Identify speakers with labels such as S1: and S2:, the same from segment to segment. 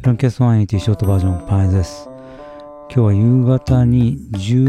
S1: ランキャス180ショートバージョンパイです。今日は夕方に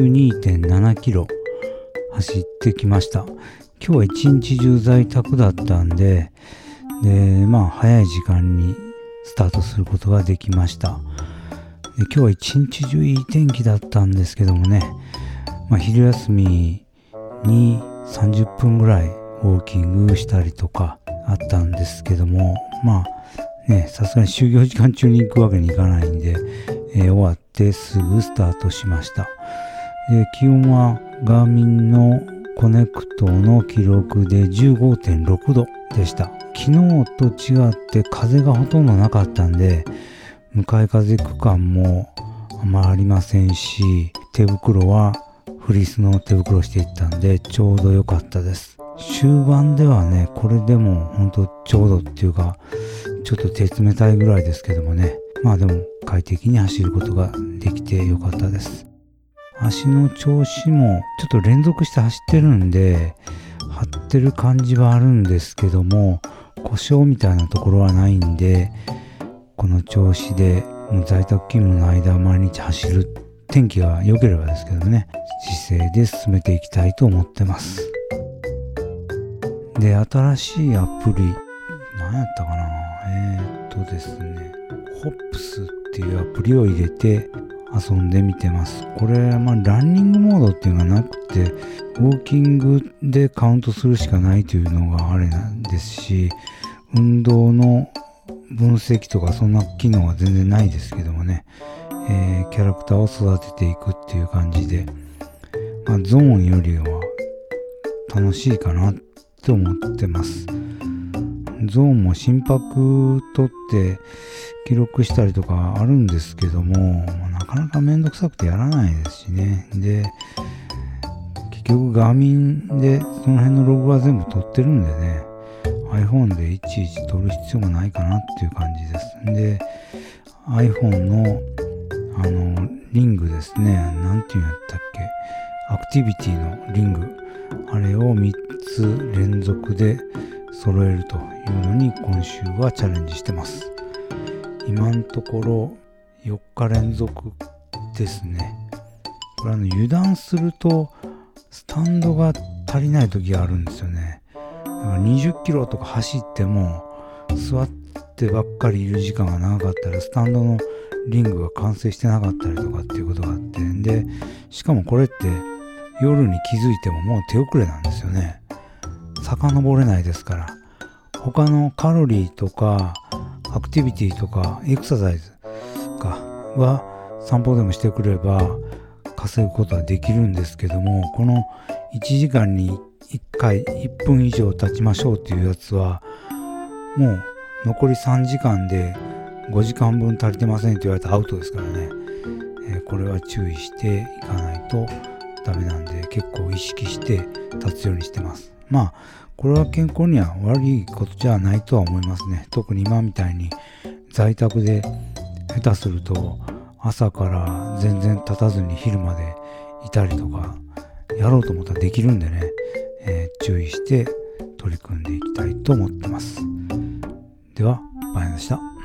S1: 12.7 キロ走ってきました。今日は一日中在宅だったんで、早い時間にスタートすることができました。で今日は一日中いい天気だったんですけどもね、昼休みに30分ぐらいウォーキングしたりとかあったんですけども、さすがに就業時間中に行くわけにいかないんで、終わってすぐスタートしました。で気温はガーミンのコネクトの記録で 15.6 度でした。昨日と違って風がほとんどなかったんで、向かい風区間もあんまありませんし、手袋はフリースの手袋していったんでちょうど良かったです。終盤ではね、これでもほんとちょうどっていうか、ちょっと手冷たいぐらいですけどもね、でも快適に走ることができて良かったです。足の調子もちょっと連続して走ってるんで張ってる感じはあるんですけども、故障みたいなところはないんで、この調子で在宅勤務の間毎日走る、天気が良ければですけどね、姿勢で進めていきたいと思ってます。で新しいアプリ何やったかな、ですね、ホップスっていうアプリを入れて遊んでみてます。これランニングモードっていうのがなくて、ウォーキングでカウントするしかないというのがあれなんですし、運動の分析とかそんな機能は全然ないですけどもね、キャラクターを育てていくっていう感じで、ゾーンよりは楽しいかなって思ってます。ゾーンも心拍取って記録したりとかあるんですけども、なかなかめんどくさくてやらないですしね。で結局ガーミンでその辺のログは全部取ってるんでね、 iPhone でいちいち取る必要もないかなっていう感じです。で iPhone のリングですね、なんていうんやったっけ、アクティビティのリング、あれを3つ連続で揃えるというのに今週はチャレンジしてます。今のところ4日連続ですね。これ油断するとスタンドが足りない時があるんですよね。だから20キロとか走っても座ってばっかりいる時間が長かったらスタンドのリングが完成してなかったりとかっていうことがあって、でしかもこれって夜に気づいてももう手遅れなんですよね。遡れないですから。他のカロリーとかアクティビティとかエクササイズは散歩でもしてくれば稼ぐことはできるんですけども、この1時間に1回1分以上経ちましょうっていうやつはもう残り3時間で5時間分足りてませんって言われたらアウトですからね、これは注意していかないとダメなんで、結構意識して立つようにしてます。これは健康には悪いことじゃないとは思いますね。特に今みたいに在宅で下手すると朝から全然立たずに昼までいたりとかやろうと思ったらできるんでね、注意して取り組んでいきたいと思ってます。では、バイでした。